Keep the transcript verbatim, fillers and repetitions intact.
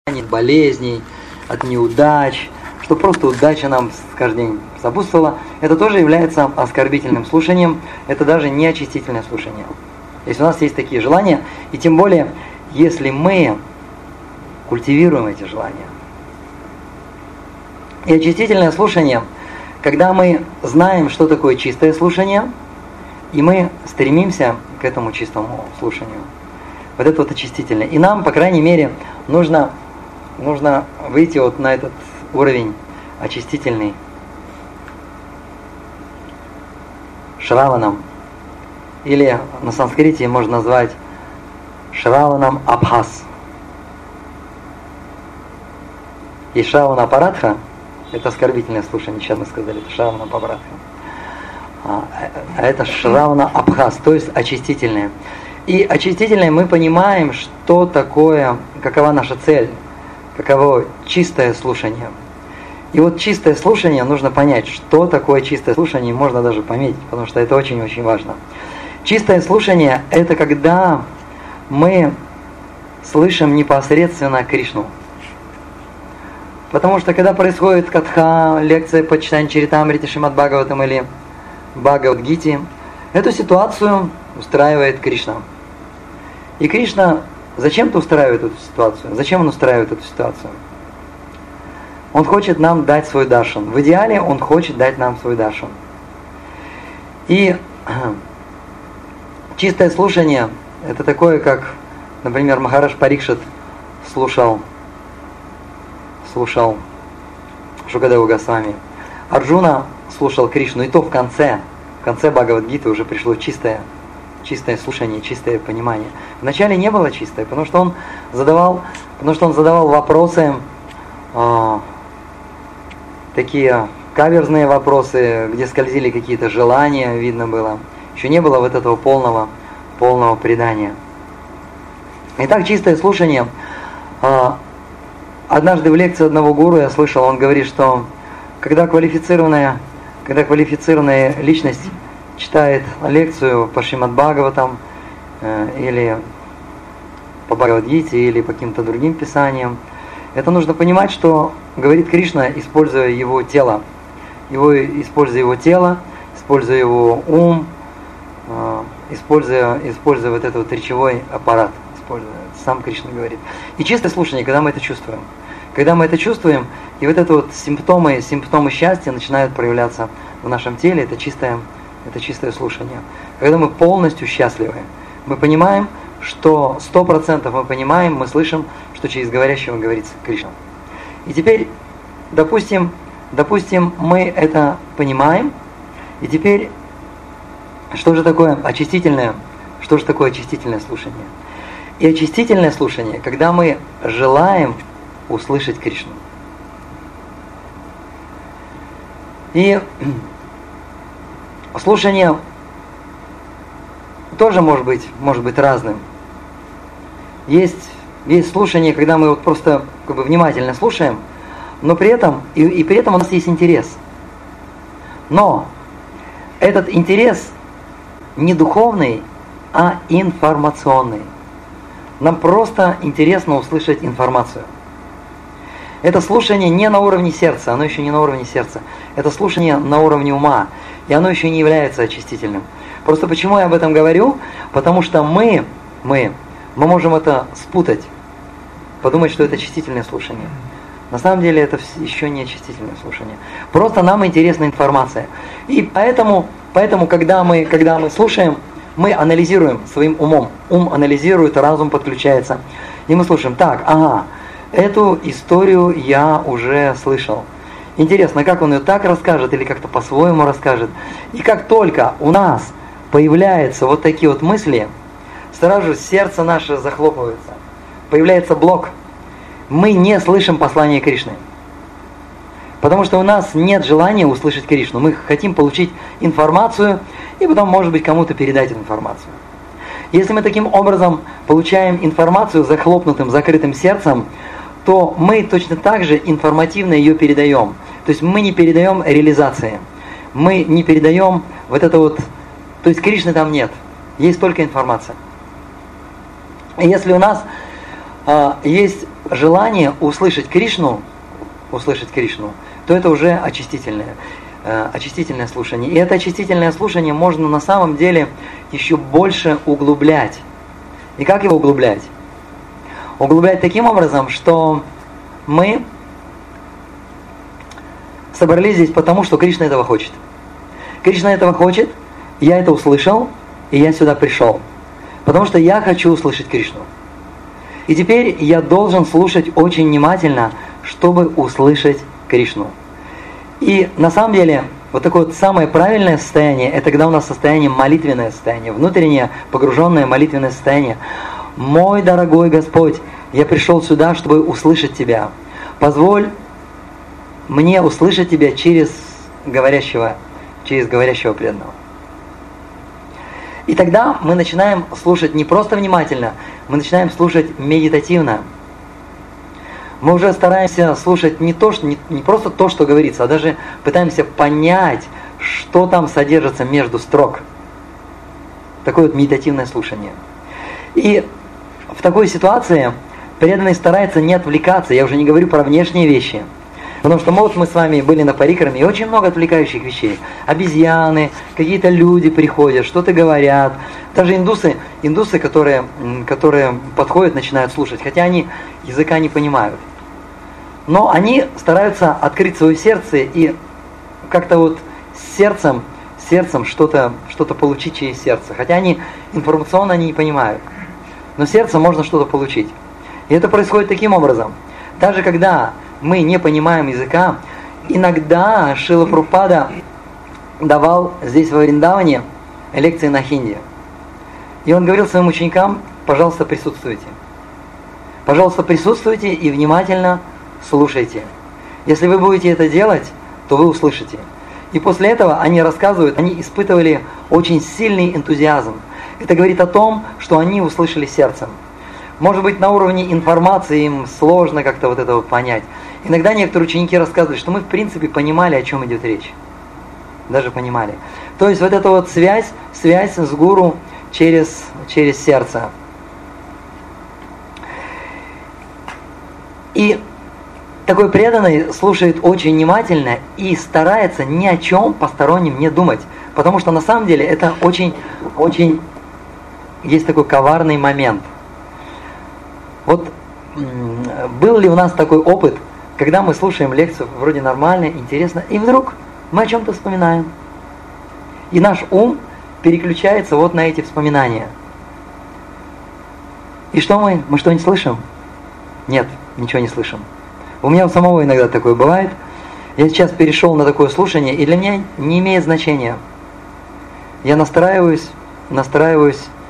болезней, от неудач, что просто удача нам каждый день сопутствовала, это тоже является оскорбительным слушанием, это даже не очистительное слушание. Если у нас есть такие желания, и тем более, если мы культивируем эти желания. И очистительное слушание, когда мы знаем, что такое чистое слушание, и мы стремимся к этому чистому слушанию. Вот это вот очистительное. И нам, по крайней мере, нужно, нужно выйти вот на этот уровень очистительный. Шраванам. Или на санскрите можно назвать Шраванам Абхас. И Шравана Апарадха, это оскорбительное слушание, сейчас мы сказали, это Шравана Апарадха. А это Шравана Абхас, то есть очистительное. И очистительное мы понимаем, что такое, какова наша цель, каково чистое слушание. И вот чистое слушание, нужно понять, что такое чистое слушание, можно даже пометить, потому что это очень-очень важно. Чистое слушание – это когда мы слышим непосредственно Кришну. Потому что когда происходит катха, лекция по читанию Чаритамрити, Шримад Бхагаватам или Бхагавад-гите, эту ситуацию устраивает Кришна. И Кришна зачем-то устраивает эту ситуацию. Зачем он устраивает эту ситуацию? Он хочет нам дать свой даршан. В идеале он хочет дать нам свой даршан. И чистое слушание – это такое, как, например, Махарадж Парикшит слушал, слушал Шукадеву Госвами. Арджуна слушал Кришну, и то в конце, в конце Бхагавад-гиты уже пришло чистое, чистое слушание, чистое понимание. Вначале не было чистое, потому что он задавал, потому что он задавал вопросы, э, такие каверзные вопросы, где скользили какие-то желания, видно было. Еще не было вот этого полного, полного предания. Итак, чистое слушание. Э, однажды в лекции одного гуру я слышал, он говорит, что когда квалифицированная, когда квалифицированная личность читает лекцию по Шримад Бхагаватам э, или по Бхагавад-гите или по каким-то другим писаниям, это нужно понимать, что говорит Кришна, используя его тело, его, используя его тело, используя его ум, э, используя, используя вот этот вот речевой аппарат, используя, сам Кришна говорит. И чистое слушание, когда мы это чувствуем. Когда мы это чувствуем, и вот это вот симптомы, симптомы счастья начинают проявляться в нашем теле, это чистое, это чистое слушание. Когда мы полностью счастливы, мы понимаем, что сто процентов мы понимаем, мы слышим, что через говорящего говорит Кришна. И теперь, допустим, допустим, мы это понимаем, и теперь, что же такое очистительное, что же такое очистительное слушание? И очистительное слушание, когда мы желаем услышать Кришну. И слушание тоже может быть, может быть разным. Есть, есть слушание, когда мы вот просто как бы внимательно слушаем, но при этом, и, и при этом у нас есть интерес. Но этот интерес не духовный, а информационный. Нам просто интересно услышать информацию. Это слушание не на уровне сердца, оно еще не на уровне сердца. Это слушание на уровне ума, и оно еще не является очистительным. Просто почему я об этом говорю? Потому что мы, мы, мы можем это спутать, подумать, что это очистительное слушание. На самом деле это еще не очистительное слушание. Просто нам интересна информация. И поэтому, поэтому когда, мы, когда мы слушаем, мы анализируем своим умом. Ум анализирует, разум подключается. И мы слушаем, так, ага, эту историю я уже слышал. Интересно, как он ее так расскажет или как-то по-своему расскажет. И как только у нас появляются вот такие вот мысли, сразу же сердце наше захлопывается. Появляется блок. Мы не слышим послание Кришны. Потому что у нас нет желания услышать Кришну. Мы хотим получить информацию и потом, может быть, кому-то передать эту информацию. Если мы таким образом получаем информацию захлопнутым, закрытым сердцем, то мы точно так же информативно ее передаем. То есть мы не передаем реализации. Мы не передаем вот это вот... То есть Кришны там нет. Есть только информация. И если у нас э, есть желание услышать Кришну, услышать Кришну, то это уже очистительное, э, очистительное слушание. И это очистительное слушание можно на самом деле еще больше углублять. И как его углублять? Углублять таким образом, что мы собрались здесь потому, что Кришна этого хочет. Кришна этого хочет, я это услышал, и я сюда пришел. Потому что я хочу услышать Кришну. И теперь я должен слушать очень внимательно, чтобы услышать Кришну. И на самом деле, вот такое вот самое правильное состояние, это когда у нас состояние молитвенное состояние, внутреннее погруженное молитвенное состояние. Мой дорогой Господь, я пришел сюда, чтобы услышать Тебя. Позволь мне услышать Тебя через говорящего, через говорящего преданного. И тогда мы начинаем слушать не просто внимательно, мы начинаем слушать медитативно. Мы уже стараемся слушать не, то, что, не, не просто то, что говорится, а даже пытаемся понять, что там содержится между строк. Такое вот медитативное слушание. И в такой ситуации преданный старается не отвлекаться, я уже не говорю про внешние вещи. Потому что вот мы с вами были на парикраме, и очень много отвлекающих вещей. Обезьяны, какие-то люди приходят, что-то говорят. Даже индусы, индусы которые, которые подходят, начинают слушать, хотя они языка не понимают. Но они стараются открыть свое сердце и как-то вот сердцем, сердцем что-то, что-то получить через сердце. Хотя они информационно они не понимают. Но сердцем можно что-то получить. И это происходит таким образом. Даже когда мы не понимаем языка, иногда Шрила Прабхупада давал здесь во Вриндаване лекции на хинди. И он говорил своим ученикам: пожалуйста, присутствуйте. Пожалуйста, присутствуйте и внимательно слушайте. Если вы будете это делать, то вы услышите. И после этого они рассказывают, они испытывали очень сильный энтузиазм. Это говорит о том, что они услышали сердцем. Может быть, на уровне информации им сложно как-то вот это вот понять. Иногда некоторые ученики рассказывают, что мы в принципе понимали, о чем идет речь. Даже понимали. То есть вот эта вот связь, связь с гуру через, через сердце. И такой преданный слушает очень внимательно и старается ни о чем постороннем не думать. Потому что на самом деле это очень, очень есть такой коварный момент. Вот был ли у нас такой опыт, когда мы слушаем лекцию, вроде нормально, интересно, и вдруг мы о чем-то вспоминаем. И наш ум переключается вот на эти вспоминания. И что мы? Мы что, не слышим? Нет, ничего не слышим. У меня у самого иногда такое бывает. Я сейчас перешел на такое слушание, и для меня не имеет значения. Я настраиваюсь, настраиваюсь